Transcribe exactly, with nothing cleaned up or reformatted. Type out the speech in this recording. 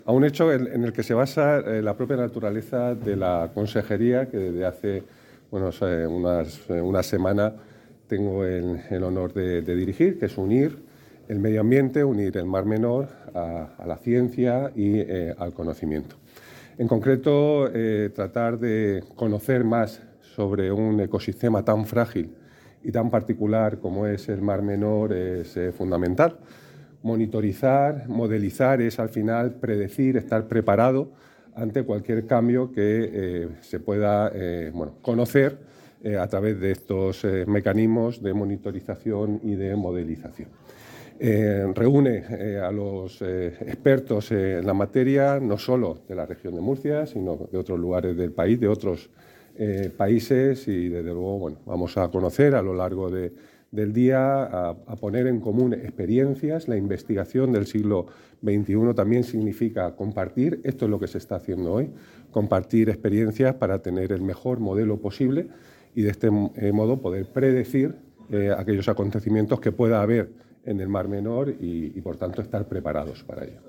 A un hecho en, en el que se basa eh, la propia naturaleza de la consejería, que desde hace bueno, eh, unas, eh, una semana tengo el, el honor de, de dirigir, que es unir el medio ambiente, unir el Mar Menor a, a la ciencia y eh, al conocimiento. En concreto, eh, tratar de conocer más sobre un ecosistema tan frágil y tan particular como es el Mar Menor es eh, fundamental. Monitorizar, modelizar es al final predecir, estar preparado ante cualquier cambio que eh, se pueda eh, bueno, conocer eh, a través de estos eh, mecanismos de monitorización y de modelización. Eh, reúne eh, a los eh, expertos eh, en la materia, no solo de la región de Murcia, sino de otros lugares del país, de otros eh, países y desde luego bueno, vamos a conocer a lo largo de, del día, a, a poner en común experiencias. La investigación del siglo veintiuno también significa compartir, esto es lo que se está haciendo hoy, compartir experiencias para tener el mejor modelo posible y de este eh, modo poder predecir eh, aquellos acontecimientos que pueda haber en el Mar Menor y, y por tanto estar preparados para ello.